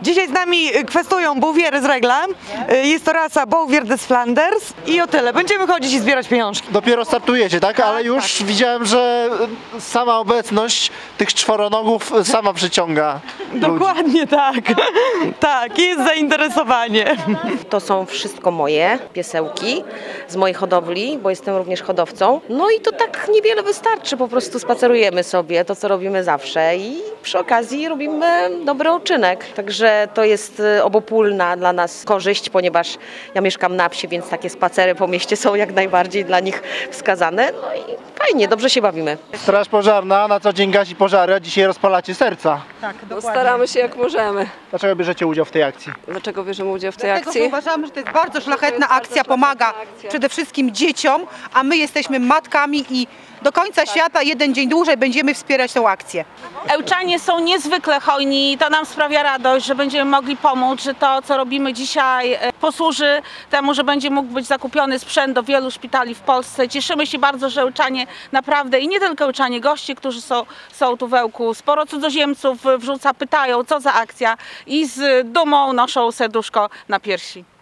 Dzisiaj z nami kwestują Bouwiery z Regla. Jest to rasa Bouwier des Flanders i o tyle. Będziemy chodzić i zbierać pieniążki. Dopiero startujecie, tak? Ale już widziałem, że sama obecność tych czworonogów sama przyciąga ludzi. Dokładnie tak. Tak, jest zainteresowanie. To są wszystko moje piesełki z mojej hodowli, bo jestem również hodowcą. No i to tak niewiele wystarczy, po prostu spacerujemy sobie, to co robimy zawsze i przy okazji robimy dobry uczynek. Także to jest obopólna dla nas korzyść, ponieważ ja mieszkam na wsi, więc takie spacery po mieście są jak najbardziej dla nich wskazane. No i fajnie, dobrze się bawimy. Straż pożarna na co dzień gasi pożary, a dzisiaj rozpalacie serca. No, staramy się jak możemy. Dlaczego bierzecie udział w tej akcji? Dlaczego bierzemy udział w tej Dlatego, że akcji? uważamy, że to jest bardzo szlachetna akcja, pomaga przede wszystkim dzieciom, a my jesteśmy matkami i do końca świata, jeden dzień dłużej, będziemy wspierać tą akcję. Ełczanie są niezwykle hojni i to nam sprawia radość, że będziemy mogli pomóc, że to, co robimy dzisiaj, posłuży temu, że będzie mógł być zakupiony sprzęt do wielu szpitali w Polsce. Cieszymy się bardzo, że Ełczanie naprawdę i nie tylko Ełczanie, goście, którzy są tu w Ełku, sporo cudzoziemców wrzuca, pytają, co za akcja i z dumą noszą serduszko na piersi.